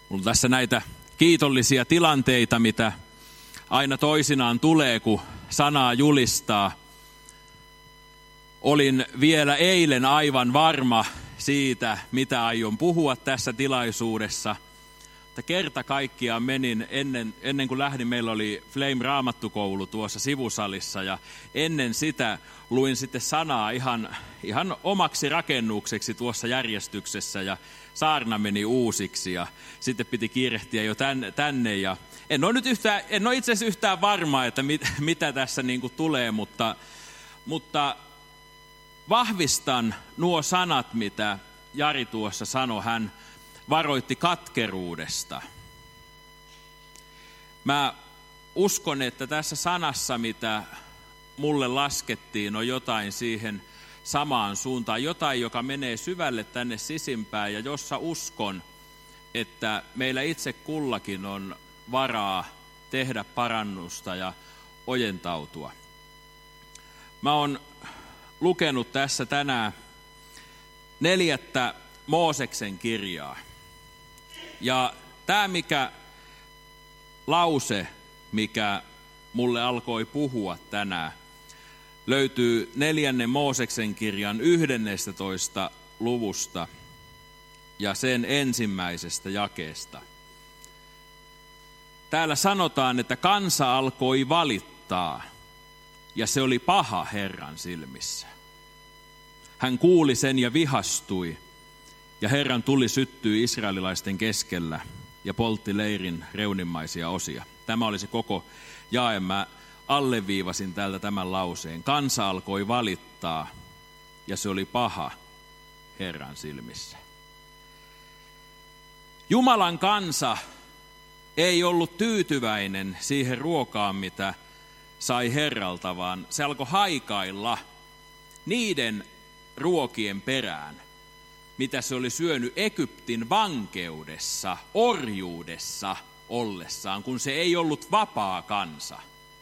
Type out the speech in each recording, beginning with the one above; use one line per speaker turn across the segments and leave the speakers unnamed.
Mulla on tässä näitä kiitollisia tilanteita, mitä aina toisinaan tulee, kun sanaa julistaa. Olin vielä eilen aivan varma siitä, mitä aion puhua tässä tilaisuudessa. Mutta kerta kaikkiaan menin, ennen kuin lähdin, meillä oli Flame-raamattukoulu tuossa sivusalissa, ja ennen sitä luin sitten sanaa ihan omaksi rakennukseksi tuossa järjestyksessä, ja saarna meni uusiksi, ja sitten piti kiirehtiä jo tänne, ja en ole itse asiassa yhtään varma, että mitä tässä niin kuin tulee, mutta vahvistan nuo sanat, mitä Jari tuossa sanoi. Hän varoitti katkeruudesta. Mä uskon, että tässä sanassa, mitä mulle laskettiin, on jotain siihen samaan suuntaan. Jotain, joka menee syvälle tänne sisimpään, ja jossa uskon, että meillä itse kullakin on varaa tehdä parannusta ja ojentautua. Mä oon lukenut tässä tänään 4. Mooseksen kirjaa. Ja tämä lause, mikä mulle alkoi puhua tänään, löytyy 4. Mooseksen kirjan 11. luvusta ja sen 1. jakeesta. Täällä sanotaan, että kansa alkoi valittaa, ja se oli paha Herran silmissä. Hän kuuli sen ja vihastui, ja Herran tuli syttyi israelilaisten keskellä ja poltti leirin reunimmaisia osia. Tämä oli se koko jae. Mä alleviivasin täältä tämän lauseen. Kansa alkoi valittaa, ja se oli paha Herran silmissä. Jumalan kansa ei ollut tyytyväinen siihen ruokaan, mitä sai Herralta, vaan se alkoi haikailla niiden ruokien perään, mitä se oli syönyt Egyptin vankeudessa, orjuudessa ollessaan, kun se ei ollut vapaa kansa.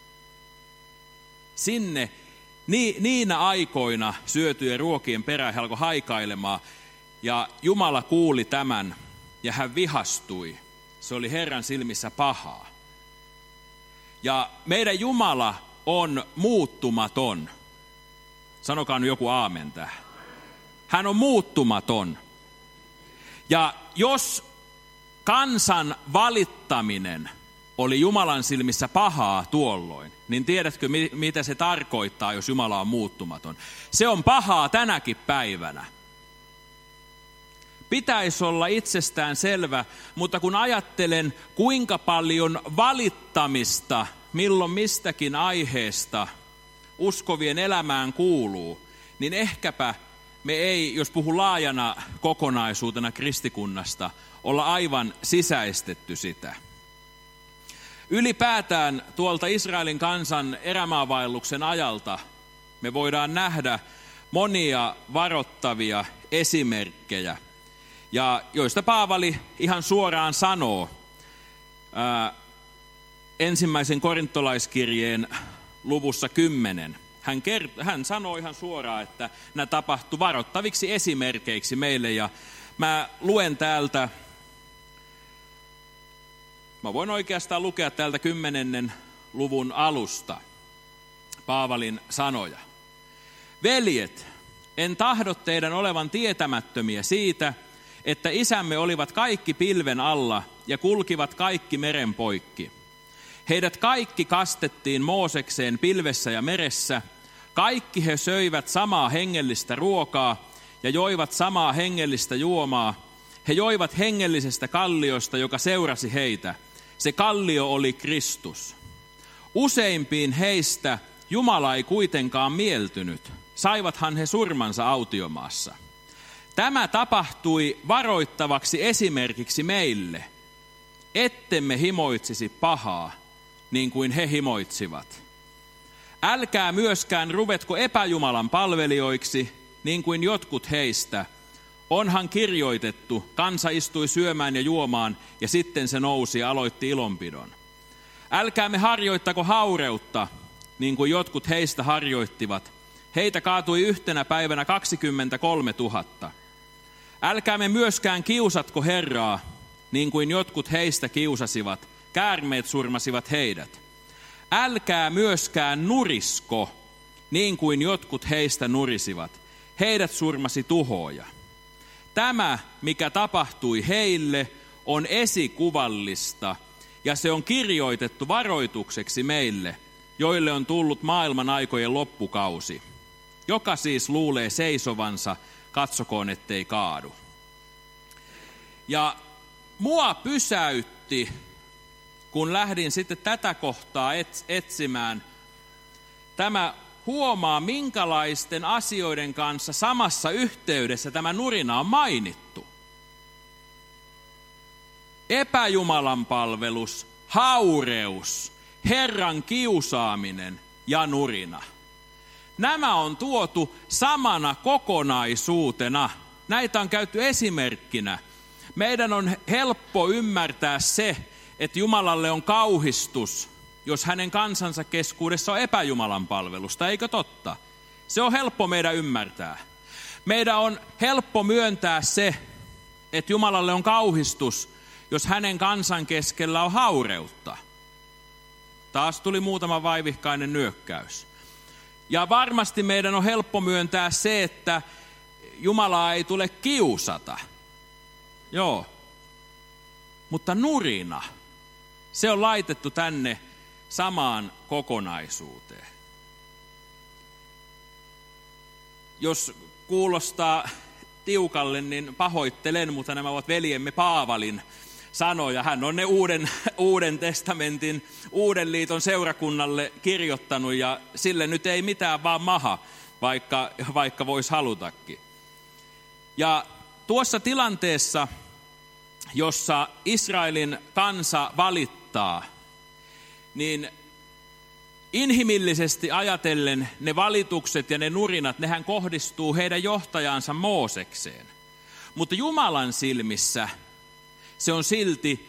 Sinne niinä aikoina syötyjen ruokien perään he alkoi haikailemaan, ja Jumala kuuli tämän, ja hän vihastui. Se oli Herran silmissä pahaa. Ja meidän Jumala on muuttumaton. Sanokaa nyt joku aamen tähän. Hän on muuttumaton. Ja jos kansan valittaminen oli Jumalan silmissä pahaa tuolloin, niin tiedätkö, mitä se tarkoittaa, jos Jumala on muuttumaton? Se on pahaa tänäkin päivänä. Pitäisi olla itsestään selvä, mutta kun ajattelen, kuinka paljon valittamista milloin mistäkin aiheesta uskovien elämään kuuluu, niin ehkäpä me ei, jos puhu laajana kokonaisuutena kristikunnasta, olla aivan sisäistetty sitä. Ylipäätään tuolta Israelin kansan erämaavaelluksen ajalta me voidaan nähdä monia varoittavia esimerkkejä, ja joista Paavali ihan suoraan sanoo 1. korintolaiskirjeen luvussa 10. Hän sanoo ihan suoraan, että nämä tapahtuu varoittaviksi esimerkeiksi meille, ja mä luen täältä, mä voin oikeastaan lukea täältä 10. luvun alusta Paavalin sanoja. Veljet, en tahdo teidän olevan tietämättömiä siitä, että isämme olivat kaikki pilven alla ja kulkivat kaikki meren poikki. Heidät kaikki kastettiin Moosekseen pilvessä ja meressä. Kaikki he söivät samaa hengellistä ruokaa ja joivat samaa hengellistä juomaa. He joivat hengellisestä kalliosta, joka seurasi heitä. Se kallio oli Kristus. Useimpiin heistä Jumala ei kuitenkaan mieltynyt. Saivathan he surmansa autiomaassa. Tämä tapahtui varoittavaksi esimerkiksi meille, ettemme himoitsisi pahaa, niin kuin he himoitsivat. Älkää myöskään ruvetko epäjumalan palvelijoiksi, niin kuin jotkut heistä. Onhan kirjoitettu, kansa istui syömään ja juomaan, ja sitten se nousi ja aloitti ilonpidon. Älkäämme harjoittako haureutta, niin kuin jotkut heistä harjoittivat. Heitä kaatui yhtenä päivänä 23 000. Älkäämme myöskään kiusatko Herraa, niin kuin jotkut heistä kiusasivat, käärmeet surmasivat heidät. Älkää myöskään nurisko, niin kuin jotkut heistä nurisivat. Heidät surmasi tuhooja. Tämä, mikä tapahtui heille, on esikuvallista, ja se on kirjoitettu varoitukseksi meille, joille on tullut maailman aikojen loppukausi. Joka siis luulee seisovansa, katsokoon ettei kaadu. Ja mua pysäytti, kun lähdin sitten tätä kohtaa etsimään, tämä huomaa, minkälaisten asioiden kanssa samassa yhteydessä tämä nurina on mainittu. Epäjumalan palvelus, haureus, Herran kiusaaminen ja nurina. Nämä on tuotu samana kokonaisuutena. Näitä on käytetty esimerkkinä. Meidän on helppo ymmärtää se, että Jumalalle on kauhistus, jos hänen kansansa keskuudessa on epäjumalan palvelusta, eikö totta? Se on helppo meidän ymmärtää. Meidän on helppo myöntää se, että Jumalalle on kauhistus, jos hänen kansan keskellä on haureutta. Taas tuli muutama vaivihkainen nyökkäys. Ja varmasti meidän on helppo myöntää se, että Jumalaa ei tule kiusata. Joo. Mutta nurina, se on laitettu tänne samaan kokonaisuuteen. Jos kuulostaa tiukalle, niin pahoittelen, mutta nämä ovat veljemme Paavalin sanoja. Hän on ne uuden testamentin, uuden liiton seurakunnalle kirjoittanut, ja sille nyt ei mitään vaan maha, vaikka voisi halutakin. Ja tuossa tilanteessa, jossa Israelin kansa valittaa, niin inhimillisesti ajatellen ne valitukset ja ne nurinat, nehän kohdistuu heidän johtajansa Moosekseen. Mutta Jumalan silmissä se on silti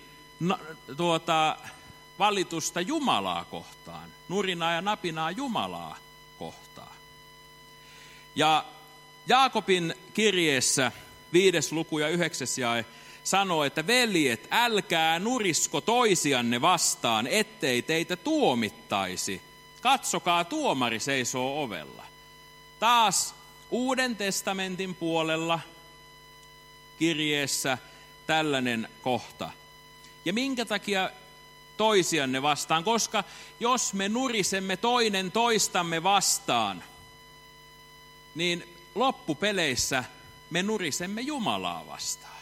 valitusta Jumalaa kohtaan, nurinaa ja napinaa Jumalaa kohtaan. Ja Jaakobin kirjeessä 5. luku ja 9. jae sanoo, että veljet, älkää nurisko toisianne vastaan, ettei teitä tuomittaisi. Katsokaa, tuomari seisoo ovella. Taas Uuden testamentin puolella kirjeessä tällainen kohta. Ja minkä takia toisianne vastaan? Koska jos me nurisemme toinen toistamme vastaan, niin loppupeleissä me nurisemme Jumalaa vastaan.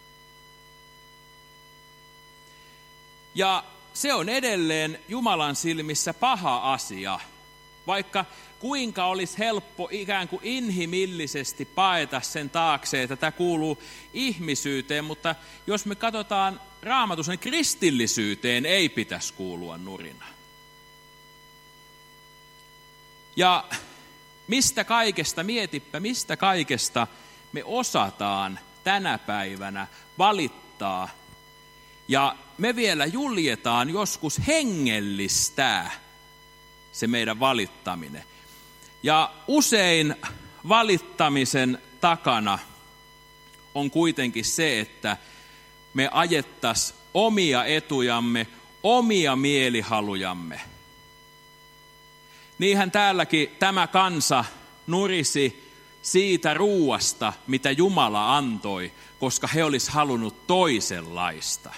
Ja se on edelleen Jumalan silmissä paha asia, vaikka kuinka olisi helppo ikään kuin inhimillisesti paeta sen taakse, että tämä kuuluu ihmisyyteen, mutta jos me katsotaan Raamatussa, niin kristillisyyteen ei pitäisi kuulua nurina. Ja mistä kaikesta, mietipä, mistä kaikesta me osataan tänä päivänä valittaa, ja me vielä juljetaan joskus hengellistää se meidän valittaminen. Ja usein valittamisen takana on kuitenkin se, että me ajettaisiin omia etujamme, omia mielihalujamme. Niinhän täälläkin tämä kansa nurisi siitä ruuasta, mitä Jumala antoi, koska he olisi halunnut toisenlaista.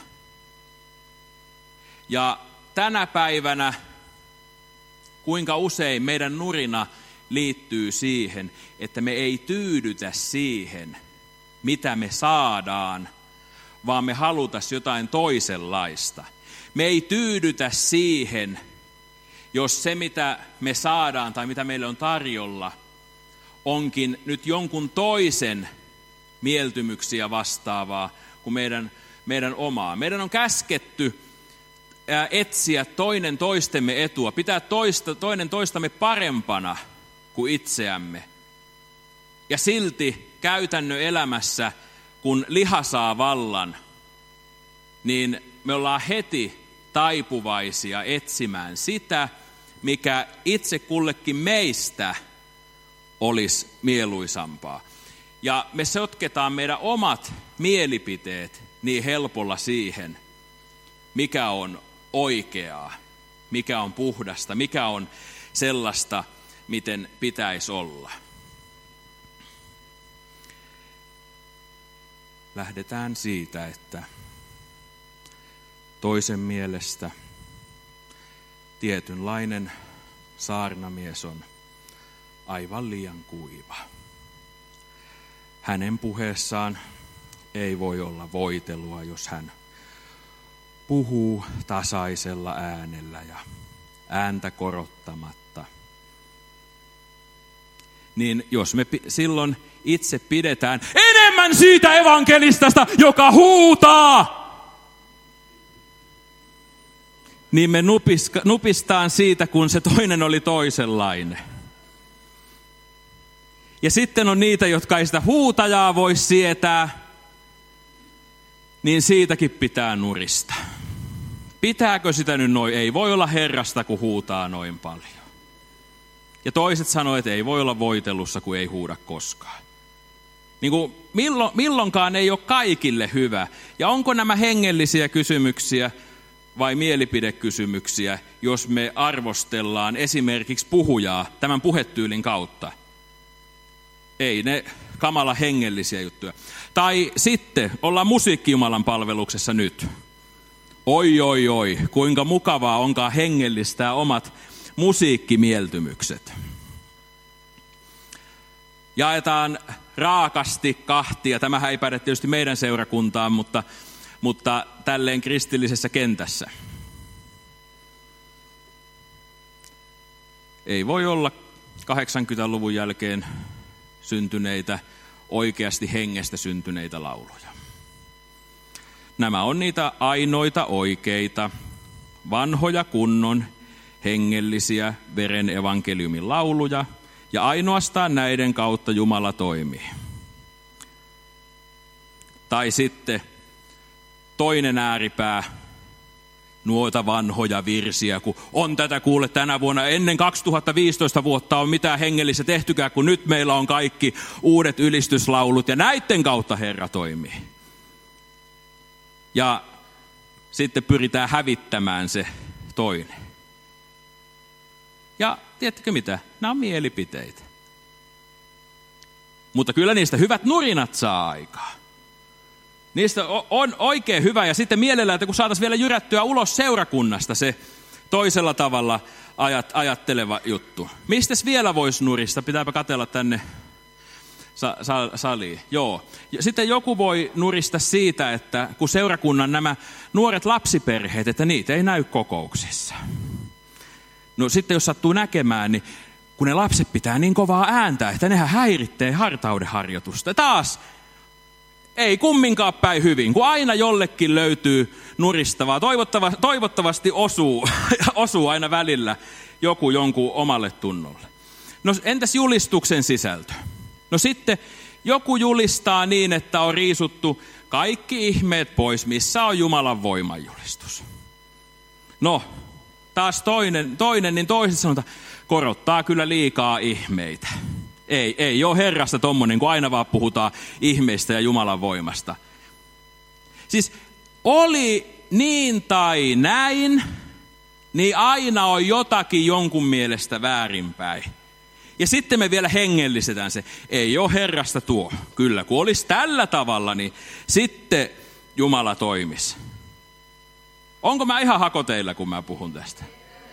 Ja tänä päivänä, kuinka usein meidän nurina liittyy siihen, että me ei tyydytä siihen, mitä me saadaan, vaan me halutaan jotain toisenlaista. Me ei tyydytä siihen, jos se mitä me saadaan tai mitä meille on tarjolla, onkin nyt jonkun toisen mieltymyksiä vastaavaa kuin meidän omaa. Meidän on käsketty etsiä toinen toistemme etua, pitää toinen toistamme parempana kuin itseämme. Ja silti käytännön elämässä, kun liha saa vallan, niin me ollaan heti taipuvaisia etsimään sitä, mikä itse kullekin meistä olisi mieluisampaa. Ja me sotketaan meidän omat mielipiteet niin helpolla siihen, mikä on oikeaa, mikä on puhdasta, mikä on sellaista, miten pitäisi olla. Lähdetään siitä, että toisen mielestä tietynlainen saarnamies on aivan liian kuiva. Hänen puheessaan ei voi olla voitelua, jos hän puhuu tasaisella äänellä ja ääntä korottamatta. Niin jos me silloin itse pidetään enemmän siitä evankelistasta, joka huutaa, niin me nupistaan siitä, kun se toinen oli toisenlainen. Ja sitten on niitä, jotka ei sitä huutajaa voi sietää, niin siitäkin pitää nurista. Pitääkö sitä nyt noin? Ei voi olla Herrasta, kun huutaa noin paljon. Ja toiset sanoo, että ei voi olla voitelussa, kun ei huuda koskaan. Niin kuin milloinkaan ei ole kaikille hyvä. Ja onko nämä hengellisiä kysymyksiä vai mielipidekysymyksiä, jos me arvostellaan esimerkiksi puhujaa tämän puhetyylin kautta? Ei ne kamala hengellisiä juttuja. Tai sitten ollaan musiikki-Jumalan palveluksessa nyt. Oi, kuinka mukavaa onkaan hengellistää omat musiikkimieltymykset. Jaetaan raakasti kahtia. Tämähän ei päde tietysti meidän seurakuntaan, mutta tälleen kristillisessä kentässä. Ei voi olla 80-luvun jälkeen syntyneitä, oikeasti hengestä syntyneitä lauluja. Nämä on niitä ainoita oikeita, vanhoja kunnon, hengellisiä veren evankeliumin lauluja, ja ainoastaan näiden kautta Jumala toimii. Tai sitten toinen ääripää, nuota vanhoja virsiä, kun on tätä kuule tänä vuonna, ennen 2015 vuotta on mitään hengellistä tehtykään, kun nyt meillä on kaikki uudet ylistyslaulut, ja näiden kautta Herra toimii. Ja sitten pyritään hävittämään se toinen. Ja tiedättekö mitä? Nämä on mielipiteitä. Mutta kyllä niistä hyvät nurinat saa aikaa. Niistä on oikein hyvä, ja sitten mielellään, että kun saataisiin vielä jyrättyä ulos seurakunnasta se toisella tavalla ajatteleva juttu. Mistäs vielä voisi nurista? Pitääpä katsella tänne saliin. Joo. Ja sitten joku voi nurista siitä, että kun seurakunnan nämä nuoret lapsiperheet, että niitä ei näy kokouksissa. No sitten jos sattuu näkemään, niin kun ne lapset pitää niin kovaa ääntä, että nehän häiritsee hartaudenharjoitusta. Taas ei kumminkaan päin hyvin, kun aina jollekin löytyy nuristavaa. Toivottavasti osuu aina välillä joku jonkun omalle tunnolle. No entäs julistuksen sisältö? No sitten joku julistaa niin, että on riisuttu kaikki ihmeet pois, missä on Jumalan voimanjulistus. No, taas toinen, niin toiset sanotaan, korottaa kyllä liikaa ihmeitä. Ei ole Herrasta tommonen, kun aina vaan puhutaan ihmeistä ja Jumalan voimasta. Siis oli niin tai näin, niin aina on jotakin jonkun mielestä väärinpäin. Ja sitten me vielä hengellistetään se, ei ole Herrasta tuo. Kyllä, kun olisi tällä tavalla, niin sitten Jumala toimisi. Onko mä ihan hakoteilla, kun mä puhun tästä?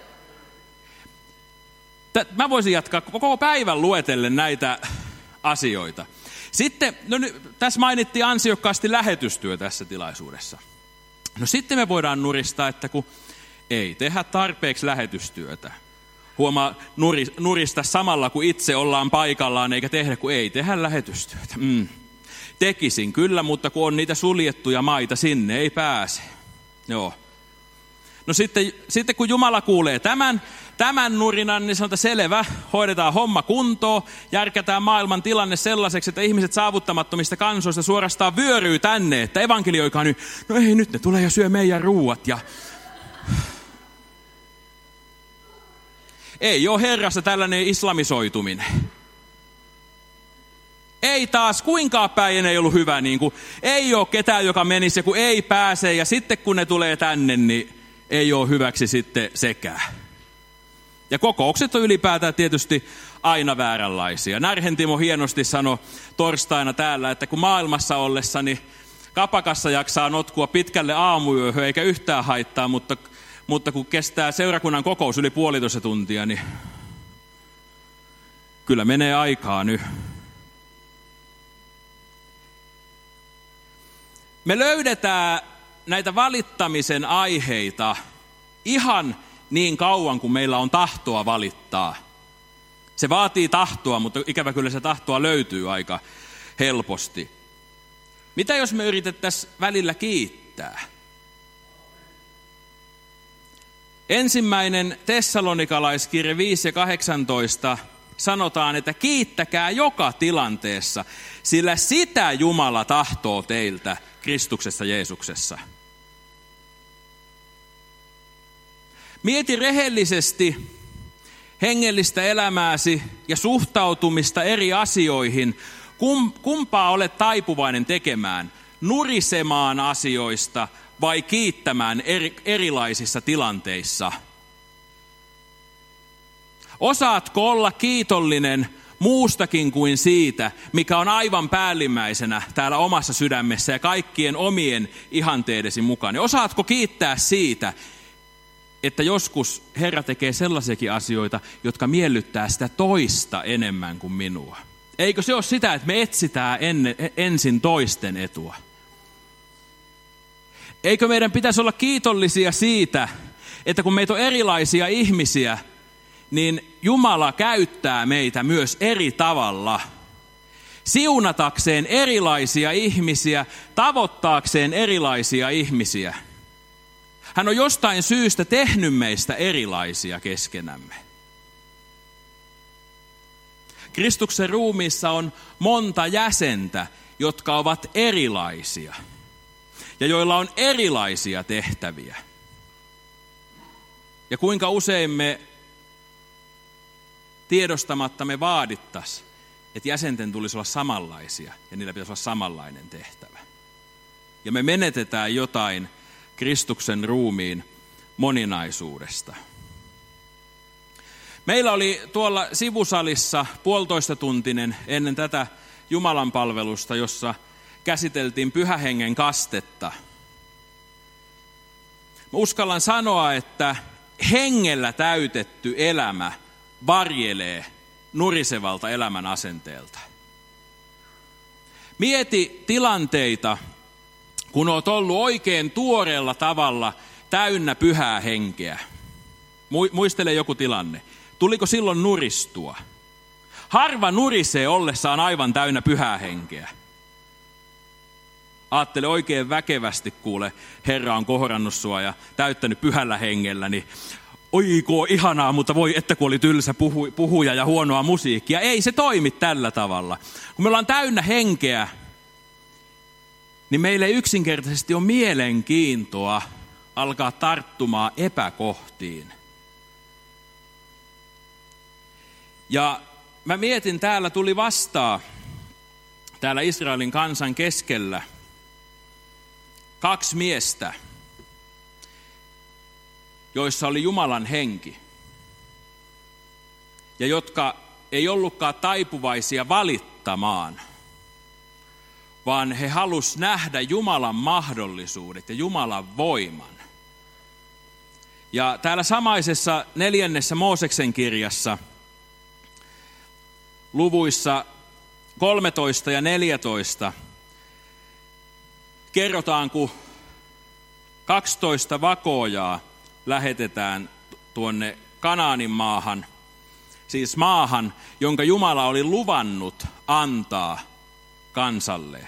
Mä voisin jatkaa koko päivän luetellen näitä asioita. Sitten, tässä mainittiin ansiokkaasti lähetystyö tässä tilaisuudessa. No sitten me voidaan nuristaa, että kun ei tehdä tarpeeksi lähetystyötä. Huomaa nurista samalla, kun itse ollaan paikallaan, eikä tehdä, kun ei tehdä lähetystyötä. Tekisin kyllä, mutta kun on niitä suljettuja maita, sinne ei pääse. Joo. No sitten kun Jumala kuulee tämän nurinan, niin sanotaan selvä, hoidetaan homma kuntoon, järkätään maailman tilanne sellaiseksi, että ihmiset saavuttamattomista kansoista suorastaan vyöryy tänne, että evankelioikaa nyt, no ei nyt ne tulee ja syö meidän ruuat ja... Ei ole Herrassa tällainen islamisoituminen. Ei taas, kuinka päin ei ollut hyvä, niin kuin ei ole ketään, joka menisi ja kun ei pääse ja sitten kun ne tulee tänne, niin ei ole hyväksi sitten sekään. Ja kokoukset on ylipäätään tietysti aina vääränlaisia. Närhen Timo hienosti sanoi torstaina täällä, että kun maailmassa ollessani kapakassa jaksaa notkua pitkälle aamuyöhön eikä yhtään haittaa, mutta kun kestää seurakunnan kokous yli 1,5 tuntia, niin kyllä menee aikaa nyt. Me löydetään näitä valittamisen aiheita ihan niin kauan, kuin meillä on tahtoa valittaa. Se vaatii tahtoa, mutta ikävä kyllä se tahtoa löytyy aika helposti. Mitä jos me yritettäisiin välillä kiittää? Ensimmäinen Tessalonikalaiskirje 5:18 sanotaan, että kiittäkää joka tilanteessa, sillä sitä Jumala tahtoo teiltä Kristuksessa Jeesuksessa. Mieti rehellisesti hengellistä elämääsi ja suhtautumista eri asioihin. Kumpaa olet taipuvainen tekemään? Nurisemaan asioista vai kiittämään erilaisissa tilanteissa? Osaatko olla kiitollinen muustakin kuin siitä, mikä on aivan päällimmäisenä täällä omassa sydämessä ja kaikkien omien ihanteidesi mukaan? Osaatko kiittää siitä, että joskus Herra tekee sellaisiakin asioita, jotka miellyttää sitä toista enemmän kuin minua? Eikö se ole sitä, että me etsitään ensin toisten etua? Eikö meidän pitäisi olla kiitollisia siitä, että kun meitä on erilaisia ihmisiä, niin Jumala käyttää meitä myös eri tavalla siunatakseen erilaisia ihmisiä, tavoittaakseen erilaisia ihmisiä. Hän on jostain syystä tehnyt meistä erilaisia keskenämme. Kristuksen ruumiissa on monta jäsentä, jotka ovat erilaisia ja joilla on erilaisia tehtäviä. Ja kuinka usein me tiedostamatta me vaadittaisiin, että jäsenten tulisi olla samanlaisia ja niillä pitäisi olla samanlainen tehtävä. Ja me menetetään jotain Kristuksen ruumiin moninaisuudesta. Meillä oli tuolla sivusalissa 1,5-tuntinen ennen tätä Jumalan palvelusta, jossa käsiteltiin Pyhän Hengen kastetta. Mä uskallan sanoa, että hengellä täytetty elämä varjelee nurisevalta elämän asenteelta. Mieti tilanteita, kun olet ollut oikein tuoreella tavalla täynnä Pyhää Henkeä. Muistele joku tilanne. Tuliko silloin nuristua? Harva nurisee ollessaan aivan täynnä Pyhää Henkeä. Aattele oikein väkevästi, kuule, Herra on kohdannut sua ja täyttänyt Pyhällä Hengellä, niin oiko ihanaa, mutta voi että kun oli tylsä puhuja ja huonoa musiikkia. Ei se toimi tällä tavalla. Kun me ollaan täynnä henkeä, niin meillä ei yksinkertaisesti ole mielenkiintoa alkaa tarttumaan epäkohtiin. Ja mä mietin, täällä tuli vastaan, täällä Israelin kansan keskellä, 2 miestä, joissa oli Jumalan henki. Ja jotka ei ollutkaan taipuvaisia valittamaan, vaan he halusivat nähdä Jumalan mahdollisuudet ja Jumalan voiman. Ja täällä samaisessa 4. Mooseksen kirjassa, luvuissa 13 ja 14, kerrotaan, kun 12 vakoojaa lähetetään tuonne Kanaanin maahan, siis maahan, jonka Jumala oli luvannut antaa kansalle.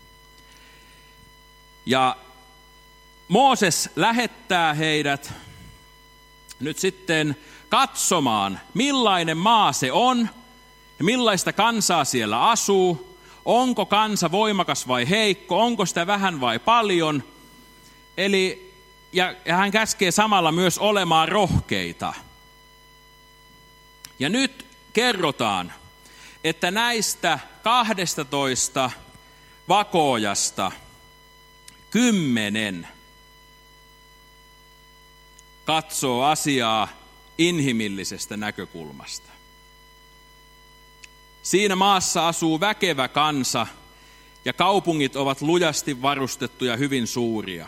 Ja Mooses lähettää heidät nyt sitten katsomaan, millainen maa se on ja millaista kansaa siellä asuu. Onko kansa voimakas vai heikko, onko sitä vähän vai paljon. Eli, ja hän käskee samalla myös olemaan rohkeita. Ja nyt kerrotaan, että näistä 12 vakoojasta 10 katsoo asiaa inhimillisestä näkökulmasta. Siinä maassa asuu väkevä kansa ja kaupungit ovat lujasti varustettuja hyvin suuria.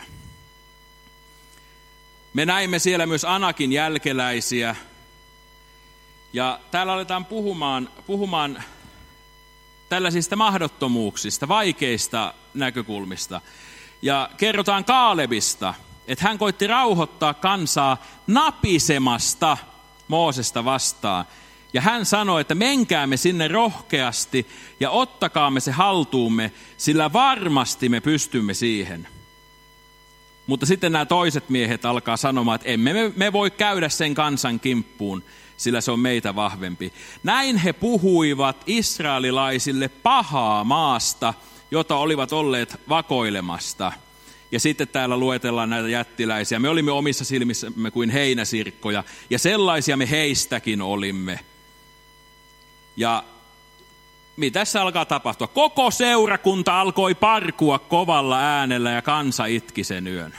Me näimme siellä myös Anakin jälkeläisiä. Ja täällä aletaan puhumaan tällaisista mahdottomuuksista, vaikeista näkökulmista. Ja kerrotaan Kaalebista, että hän koitti rauhoittaa kansaa napisemasta Moosesta vastaan. Ja hän sanoi, että menkäämme sinne rohkeasti ja ottakaamme se haltuumme, sillä varmasti me pystymme siihen. Mutta sitten nämä toiset miehet alkaa sanomaan, että emme me voi käydä sen kansan kimppuun, sillä se on meitä vahvempi. Näin he puhuivat israelilaisille pahaa maasta, jota olivat olleet vakoilemasta. Ja sitten täällä luetellaan näitä jättiläisiä. Me olimme omissa silmissämme kuin heinäsirkkoja, ja sellaisia me heistäkin olimme. Ja mitä tässä alkaa tapahtua? Koko seurakunta alkoi parkua kovalla äänellä ja kansa itki sen yön.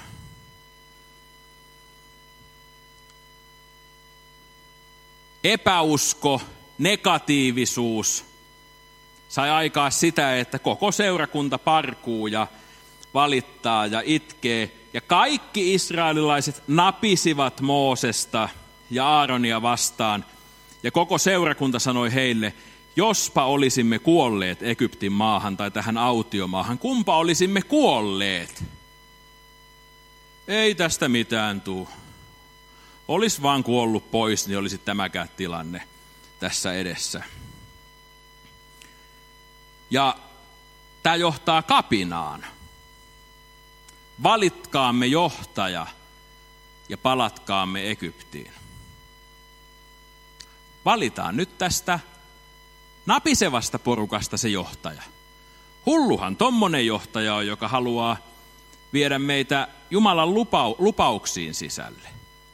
Epäusko, negatiivisuus sai aikaa sitä, että koko seurakunta parkuu ja valittaa ja itkee. Ja kaikki israelilaiset napisivat Moosesta ja Aaronia vastaan. Ja koko seurakunta sanoi heille, jospa olisimme kuolleet Egyptin maahan tai tähän autiomaahan, kumpa olisimme kuolleet? Ei tästä mitään tule. Olisi vaan kuollut pois, niin olisi tämäkään tilanne tässä edessä. Ja tämä johtaa kapinaan. Valitkaamme johtaja ja palatkaamme Egyptiin. Valitaan nyt tästä napisevasta porukasta se johtaja. Hulluhan tommonen johtaja on, joka haluaa viedä meitä Jumalan lupauksiin sisälle.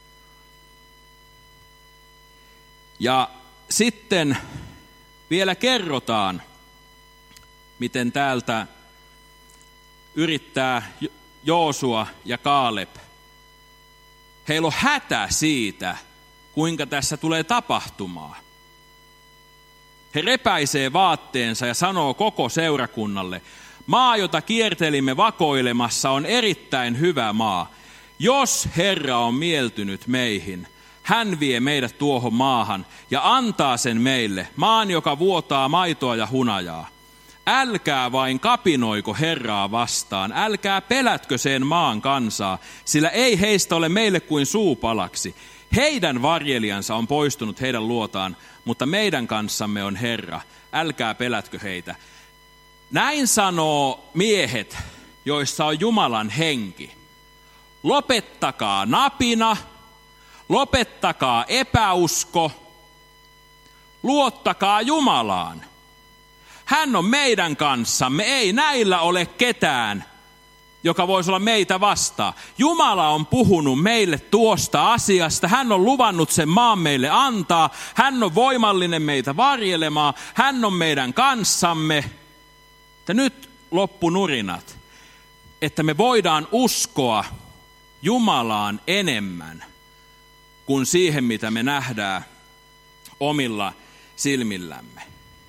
Ja sitten vielä kerrotaan, miten täältä yrittää Joosua ja Kaaleb. Heillä on hätä siitä, kuinka tässä tulee tapahtumaan. He repäisee vaatteensa ja sanoo koko seurakunnalle, maa, jota kiertelimme vakoilemassa, on erittäin hyvä maa. Jos Herra on mieltynyt meihin, hän vie meidät tuohon maahan ja antaa sen meille, maan, joka vuotaa maitoa ja hunajaa. Älkää vain kapinoiko Herraa vastaan, älkää pelätkö sen maan kansaa, sillä ei heistä ole meille kuin suupalaksi. Heidän varjelijansa on poistunut heidän luotaan, mutta meidän kanssamme on Herra. Älkää pelätkö heitä. Näin sanoo miehet, joissa on Jumalan henki. Lopettakaa napina, lopettakaa epäusko, luottakaa Jumalaan. Hän on meidän kanssamme, ei näillä ole ketään, joka voisi olla meitä vastaan. Jumala on puhunut meille tuosta asiasta, hän on luvannut sen maan meille antaa, hän on voimallinen meitä varjelemaan, hän on meidän kanssamme. Ja nyt loppunurinat, että me voidaan uskoa Jumalaan enemmän kuin siihen, mitä me nähdään omilla silmillämme.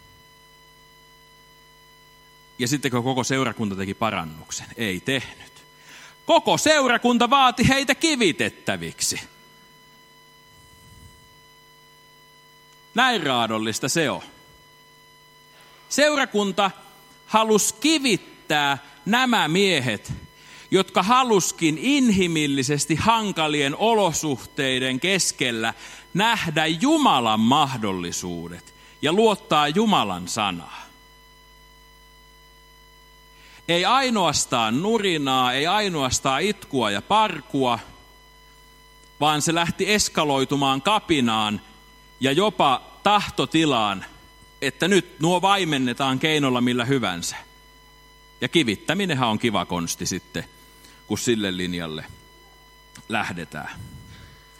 Ja sitten kun koko seurakunta teki parannuksen, ei tehnyt. Koko seurakunta vaati heitä kivitettäviksi. Näin raadollista se on. Seurakunta halusi kivittää nämä miehet, jotka haluskin inhimillisesti hankalien olosuhteiden keskellä nähdä Jumalan mahdollisuudet ja luottaa Jumalan sanaa. Ei ainoastaan nurinaa, ei ainoastaan itkua ja parkua, vaan se lähti eskaloitumaan kapinaan ja jopa tahtotilaan, että nyt nuo vaimennetaan keinolla millä hyvänsä. Ja kivittäminenhän on kiva konsti sitten, kun sille linjalle lähdetään.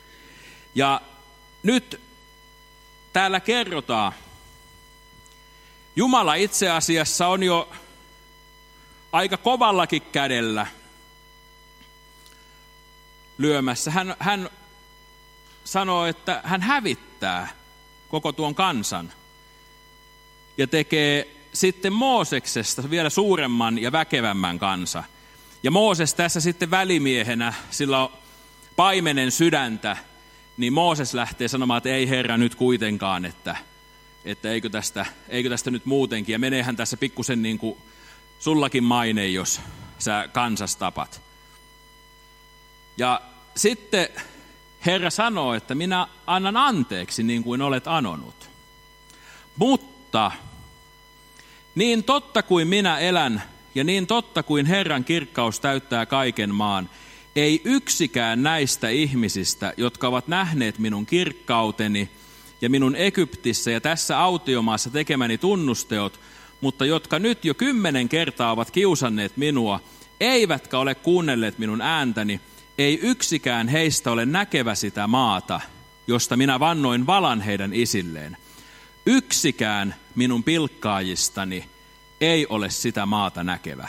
Ja nyt täällä kerrotaan, Jumala itse asiassa on jo aika kovallakin kädellä lyömässä. Hän sanoo, että hän hävittää koko tuon kansan ja tekee sitten Mooseksesta vielä suuremman ja väkevämmän kansa. Ja Mooses tässä sitten välimiehenä, sillä on paimenen sydäntä, niin Mooses lähtee sanomaan, että ei Herra nyt kuitenkaan, että eikö tästä nyt muutenkin. Ja meneehän tässä pikkusen niin kuin sullakin maine, jos sä kansas tapat. Ja sitten Herra sanoo, että minä annan anteeksi niin kuin olet anonut. Mutta niin totta kuin minä elän ja niin totta kuin Herran kirkkaus täyttää kaiken maan, ei yksikään näistä ihmisistä, jotka ovat nähneet minun kirkkauteni ja minun Egyptissä ja tässä autiomaassa tekemäni tunnusteot, mutta jotka nyt jo 10 kertaa ovat kiusanneet minua, eivätkä ole kuunnelleet minun ääntäni, ei yksikään heistä ole näkevä sitä maata, josta minä vannoin valan heidän isilleen. Yksikään minun pilkkaajistani ei ole sitä maata näkevä.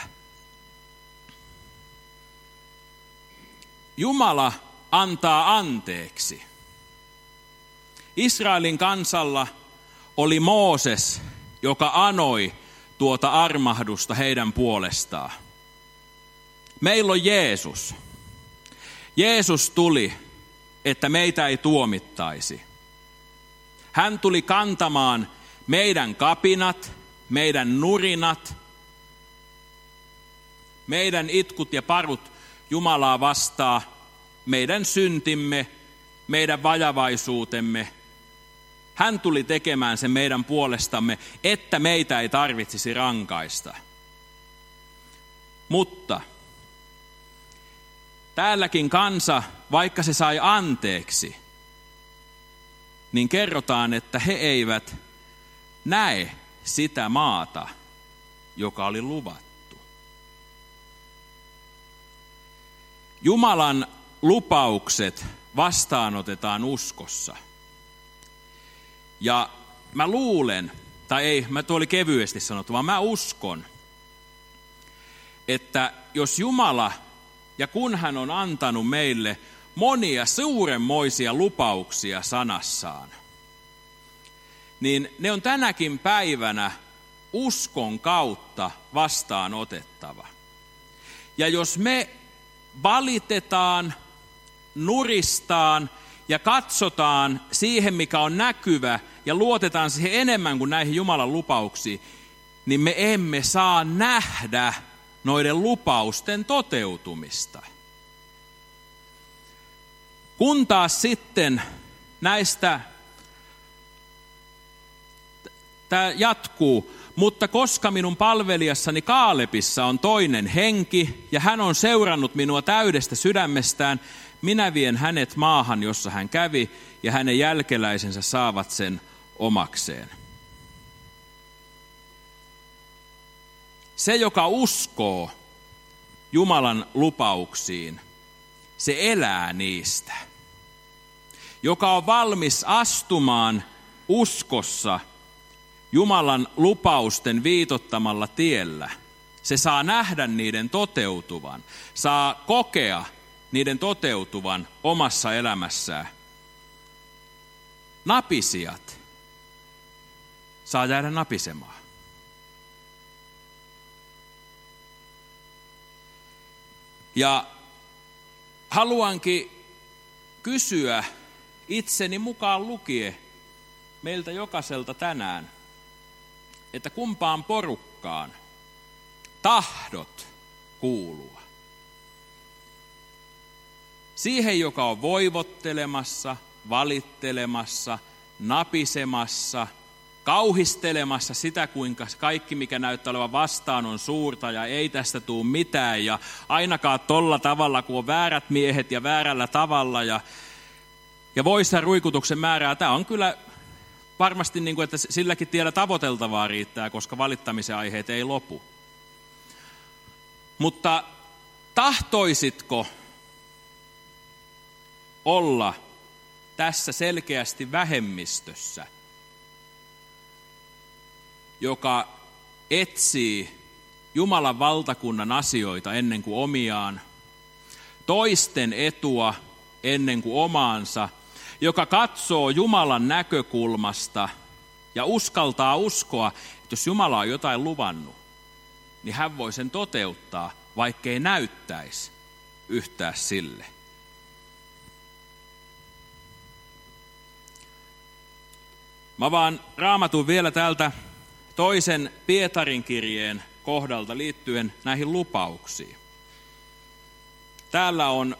Jumala antaa anteeksi. Israelin kansalla oli Mooses, joka anoi tuota armahdusta heidän puolestaan. Meillä on Jeesus. Jeesus tuli, että meitä ei tuomittaisi. Hän tuli kantamaan meidän kapinat, meidän nurinat, meidän itkut ja parut Jumalaa vastaan, meidän syntimme, meidän vajavaisuutemme. Hän tuli tekemään sen meidän puolestamme, että meitä ei tarvitsisi rankaista. Mutta täälläkin kansa, vaikka se sai anteeksi, niin kerrotaan, että he eivät näe sitä maata, joka oli luvattu. Jumalan lupaukset vastaanotetaan uskossa. Ja mä luulen, tai ei, tuo oli kevyesti sanottu, vaan mä uskon, että jos Jumala, ja kun hän on antanut meille monia suuremmoisia lupauksia sanassaan, niin ne on tänäkin päivänä uskon kautta vastaanotettava. Ja jos me valitetaan, nuristaan ja katsotaan siihen, mikä on näkyvä, ja luotetaan siihen enemmän kuin näihin Jumalan lupauksiin, niin me emme saa nähdä noiden lupausten toteutumista. Kun taas sitten näistä, tämä jatkuu, mutta koska minun palvelijassani Kaalepissa on toinen henki, ja hän on seurannut minua täydestä sydämestään, minä vien hänet maahan, jossa hän kävi, ja hänen jälkeläisensä saavat sen omakseen. Se, joka uskoo Jumalan lupauksiin, se elää niistä. Joka on valmis astumaan uskossa Jumalan lupausten viitottamalla tiellä, se saa nähdä niiden toteutuvan, saa kokea niiden toteutuvan omassa elämässään. Napisijat saa jäädä napisemaan. Ja haluankin kysyä itseni mukaan lukien meiltä jokaiselta tänään, että kumpaan porukkaan tahdot kuulua. Siihen, joka on voivottelemassa, valittelemassa, napisemassa, kauhistelemassa sitä, kuinka kaikki, mikä näyttää olevan vastaan, on suurta ja ei tästä tule mitään. Ja ainakaan tolla tavalla, kun on väärät miehet ja väärällä tavalla ja voissa ruikutuksen määrää. Tämä on kyllä varmasti niin kuin, että silläkin tiellä tavoiteltavaa riittää, koska valittamisen aiheet ei lopu. Mutta tahtoisitko olla tässä selkeästi vähemmistössä, joka etsii Jumalan valtakunnan asioita ennen kuin omiaan, toisten etua ennen kuin omaansa, joka katsoo Jumalan näkökulmasta ja uskaltaa uskoa, että jos Jumala on jotain luvannut, niin hän voi sen toteuttaa, vaikkei näyttäisi yhtään sille. Mä vaan raamatun vielä täältä toisen Pietarin kirjeen kohdalta liittyen näihin lupauksiin. Täällä on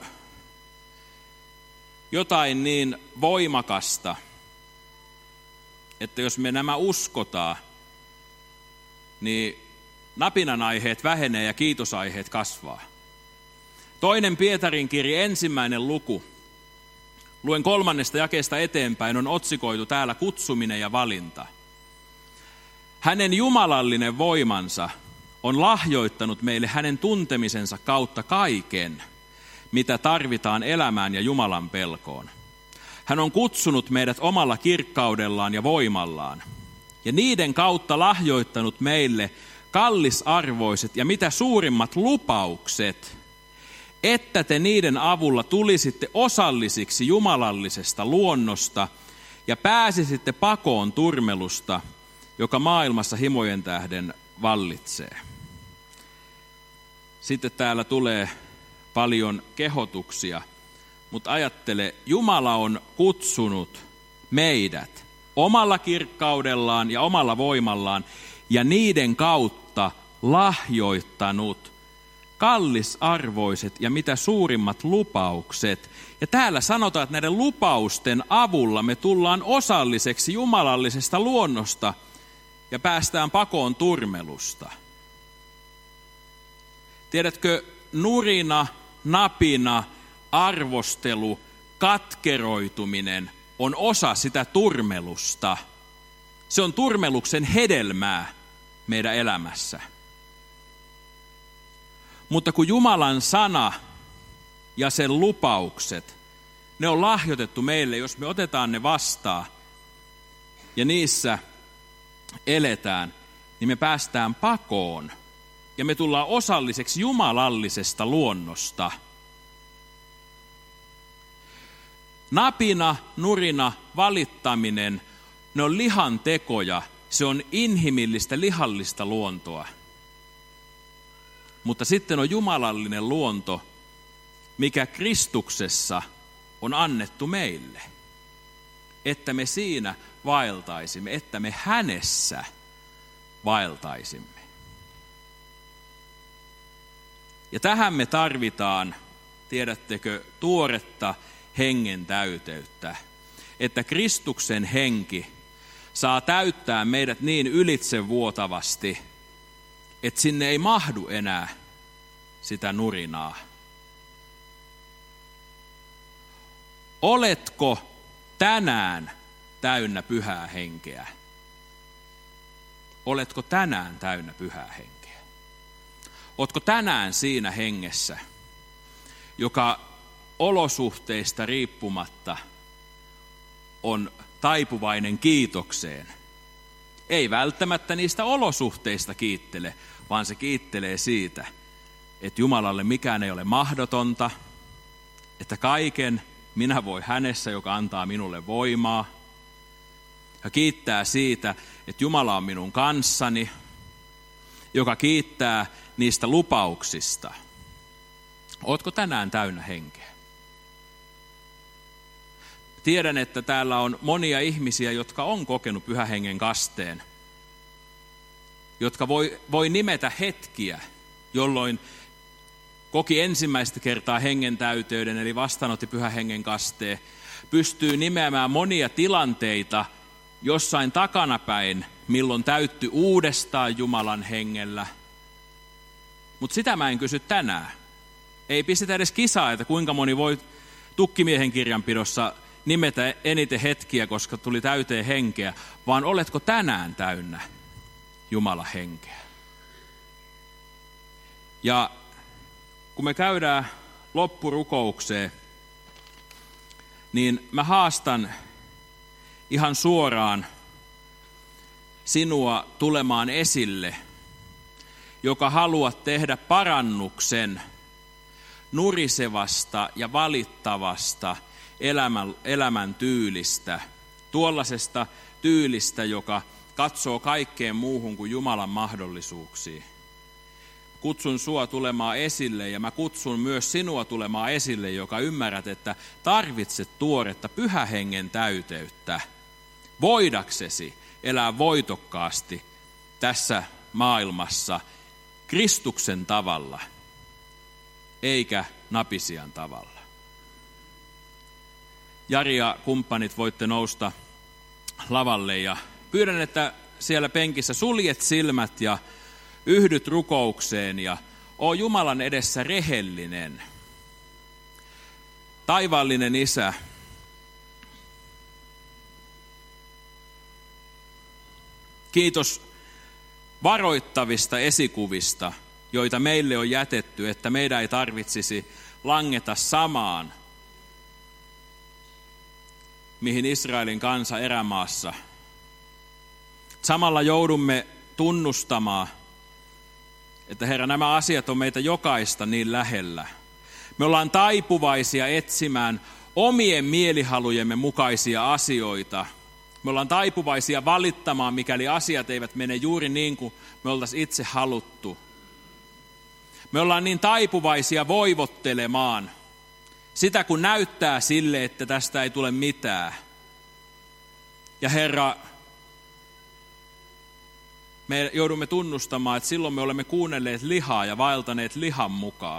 jotain niin voimakasta, että jos me nämä uskotaan, niin napinan aiheet vähenee ja kiitosaiheet kasvaa. Toinen Pietarin kirje 1. luku. Luen 3. jakeesta eteenpäin, on otsikoitu täällä kutsuminen ja valinta. Hänen jumalallinen voimansa on lahjoittanut meille hänen tuntemisensa kautta kaiken, mitä tarvitaan elämään ja Jumalan pelkoon. Hän on kutsunut meidät omalla kirkkaudellaan ja voimallaan, ja niiden kautta lahjoittanut meille kallisarvoiset ja mitä suurimmat lupaukset, että te niiden avulla tulisitte osallisiksi jumalallisesta luonnosta ja pääsisitte pakoon turmelusta, joka maailmassa himojen tähden vallitsee. Sitten täällä tulee paljon kehotuksia, mutta ajattele, Jumala on kutsunut meidät omalla kirkkaudellaan ja omalla voimallaan ja niiden kautta lahjoittanut kallisarvoiset ja mitä suurimmat lupaukset. Ja täällä sanotaan, että näiden lupausten avulla me tullaan osalliseksi jumalallisesta luonnosta ja päästään pakoon turmelusta. Tiedätkö, nurina, napina, arvostelu, katkeroituminen on osa sitä turmelusta. Se on turmeluksen hedelmää meidän elämässä. Mutta kun Jumalan sana ja sen lupaukset, ne on lahjoitettu meille, jos me otetaan ne vastaan ja niissä eletään, niin me päästään pakoon ja me tullaan osalliseksi jumalallisesta luonnosta. Napina, nurina, valittaminen, ne on lihan tekoja, se on inhimillistä, lihallista luontoa. Mutta sitten on jumalallinen luonto, mikä Kristuksessa on annettu meille, että me siinä vaeltaisimme, että me hänessä vaeltaisimme. Ja tähän me tarvitaan, tiedättekö, tuoretta hengen täyteyttä, että Kristuksen henki saa täyttää meidät niin ylitsevuotavasti, että sinne ei mahdu enää sitä nurinaa. Oletko tänään täynnä pyhää henkeä? Oletko tänään täynnä pyhää henkeä? Oletko tänään siinä hengessä, joka olosuhteista riippumatta on taipuvainen kiitokseen? Ei välttämättä niistä olosuhteista kiittele, vaan se kiittelee siitä, että Jumalalle mikään ei ole mahdotonta, että kaiken minä voin hänessä, joka antaa minulle voimaa. Ja kiittää siitä, että Jumala on minun kanssani, joka kiittää niistä lupauksista. Ootko tänään täynnä henkeä? Tiedän, että täällä on monia ihmisiä, jotka on kokenut Pyhän Hengen kasteen, jotka voi nimetä hetkiä, jolloin koki ensimmäistä kertaa hengen täyteyden, eli vastaanotti Pyhän Hengen kasteen, pystyy nimeämään monia tilanteita jossain takanapäin, milloin täyttyi uudestaan Jumalan hengellä. Mutta sitä mä en kysy tänään. Ei pistetä edes kisaa, että kuinka moni voi tukkimiehen kirjanpidossa nimetä eniten hetkiä, koska tuli täyteen henkeä, vaan oletko tänään täynnä Jumalan henkeä? Ja kun me käydään loppurukoukseen, niin mä haastan ihan suoraan sinua tulemaan esille, joka haluat tehdä parannuksen nurisevasta ja valittavasta elämän tyylistä, tuollaisesta tyylistä, joka katsoo kaikkeen muuhun kuin Jumalan mahdollisuuksiin. Kutsun sua tulemaan esille ja mä kutsun myös sinua tulemaan esille, joka ymmärrät, että tarvitset tuoretta Pyhän Hengen täyteyttä voidaksesi elää voitokkaasti tässä maailmassa Kristuksen tavalla, eikä napisian tavalla. Jari ja kumppanit, voitte nousta lavalle ja pyydän, että siellä penkissä suljet silmät ja yhdyt rukoukseen ja oo Jumalan edessä rehellinen. Taivaallinen Isä, kiitos varoittavista esikuvista, joita meille on jätetty, että meidän ei tarvitsisi langeta samaan, mihin Israelin kansa erämaassa. Samalla joudumme tunnustamaan, että Herra, nämä asiat on meitä jokaista niin lähellä. Me ollaan taipuvaisia etsimään omien mielihalujemme mukaisia asioita. Me ollaan taipuvaisia valittamaan, mikäli asiat eivät mene juuri niin kuin me oltaisiin itse haluttu. Me ollaan niin taipuvaisia voivottelemaan sitä, kun näyttää sille, että tästä ei tule mitään. Ja Herra, me joudumme tunnustamaan, että silloin me olemme kuunnelleet lihaa ja vaeltaneet lihan mukaan.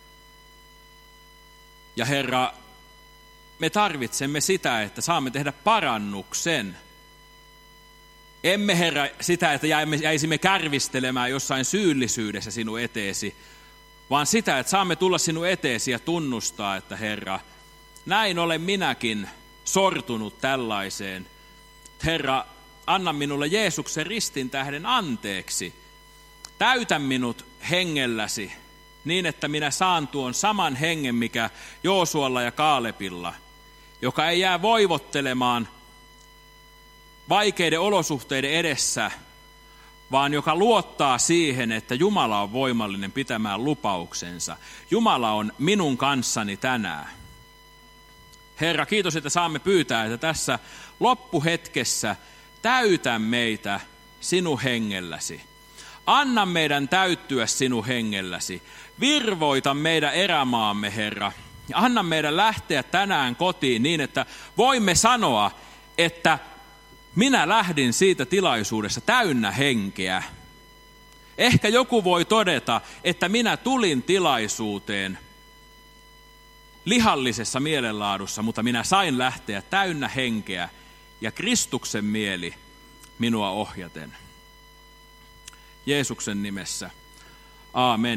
Ja Herra, me tarvitsemme sitä, että saamme tehdä parannuksen. Emme, Herra, sitä, että jäisimme kärvistelemään jossain syyllisyydessä sinun eteesi, vaan sitä, että saamme tulla sinun eteesi ja tunnustaa, että Herra, näin olen minäkin sortunut tällaiseen. Herra, anna minulle Jeesuksen ristin tähden anteeksi. Täytä minut hengelläsi niin, että minä saan tuon saman hengen, mikä Joosualla ja Kaalepilla, joka ei jää voivottelemaan vaikeiden olosuhteiden edessä, vaan joka luottaa siihen, että Jumala on voimallinen pitämään lupauksensa. Jumala on minun kanssani tänään. Herra, kiitos, että saamme pyytää, että tässä loppuhetkessä täytä meitä sinun hengelläsi. Anna meidän täyttyä sinun hengelläsi. Virvoita meidän erämaamme, Herra. Anna meidän lähteä tänään kotiin niin, että voimme sanoa, että minä lähdin siitä tilaisuudessa täynnä henkeä. Ehkä joku voi todeta, että minä tulin tilaisuuteen lihallisessa mielenlaadussa, mutta minä sain lähteä täynnä henkeä ja Kristuksen mieli minua ohjaten. Jeesuksen nimessä. Aamen.